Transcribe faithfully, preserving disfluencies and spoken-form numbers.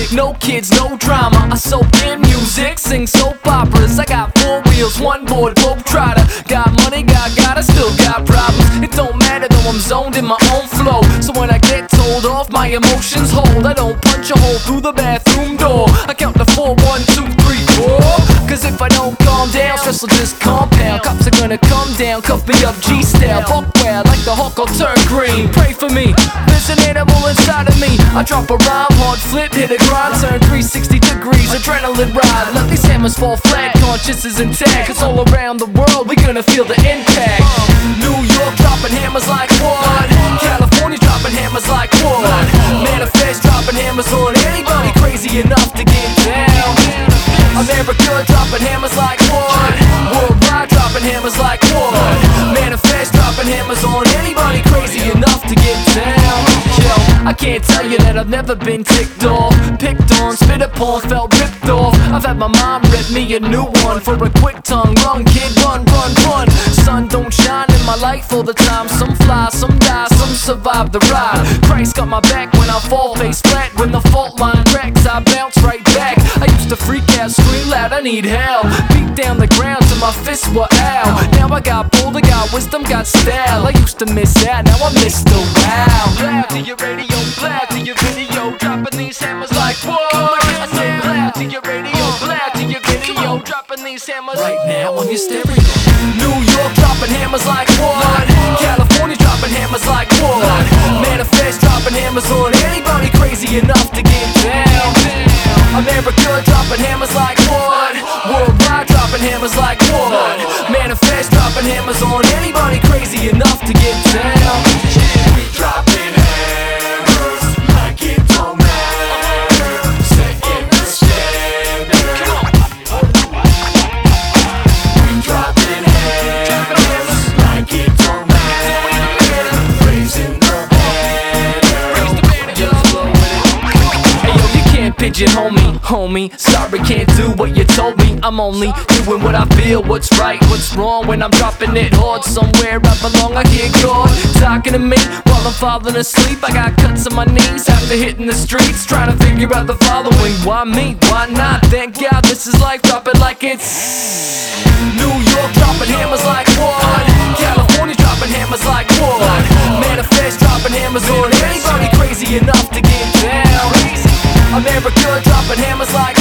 No kids, no drama. I soak in music, sing soap operas. I got four wheels, one board, globe trotter. Got money, got God, I still got problems. It don't matter though, I'm zoned in my own flow. So when I get told off, my emotions hold. I don't punch a hole through the bathroom door. I count to four, one, two, three, four. Cause if I don't calm down, stress will just compound. Cops are gonna come down, cuff me up G-style. Buckware like the Hulk, I'll turn green. Pray for me, there's an animal inside of me. I drop a rhyme, hard flip, hit a grind, turn three sixty degrees, adrenaline ride. Let these hammers fall flat, conscious is intact. Cause all around the world, we gonna feel the impact. New York dropping hammers like what? California dropping hammers like what? Manifest dropping hammers on anybody crazy enough to get down. America dropping hammers like what? Worldwide dropping hammers like what? Manifest dropping hammers on anybody crazy enough to get down. Yo, I can't tell you that I've never been ticked off, picked on, spit upon, felt ripped off. I've had my mom rip me a new one for a quick tongue. Run kid, run, run, run. Sun don't shine in my life all the time. Some fly, some die, some survive the ride. Christ got my back when I fall face flat. When the fault line cracks, I bounce right back. I used to freak out, scream loud, I need help. Beat down the ground till my fists were out. Now I got boulder, got wisdom, got style. I used to miss out, now I miss the wow. Loud to your radio, loud to your video, dropping these hammers like what? I said loud to your radio, loud to your video, dropping these hammers right now on your stereo. New York dropping hammers like what? California dropping hammers like what? Manifest dropping hammers on anybody crazy enough to get down. America dropping hammers like what? Worldwide dropping hammers like what? Manifest dropping hammers on anybody crazy enough to get down. We dropping hammers like it don't matter, setting the standard. We dropping hammers like it don't matter, raising the banner. Just blow with it. Hey yo, you can't pigeonhole me, homie. Sorry, can't do what you told me. I'm only doing what I feel, what's right, what's wrong. When I'm dropping it hard, somewhere I belong, I hear God talking to me while I'm falling asleep. I got cuts on my knees after hitting the streets, trying to figure out the following. Why me? Why not? Thank God this is life. Drop it like it's New York dropping hammers like what? California dropping hammers like what? Manifest dropping hammers on anybody crazy enough to get down. America dropping hammers like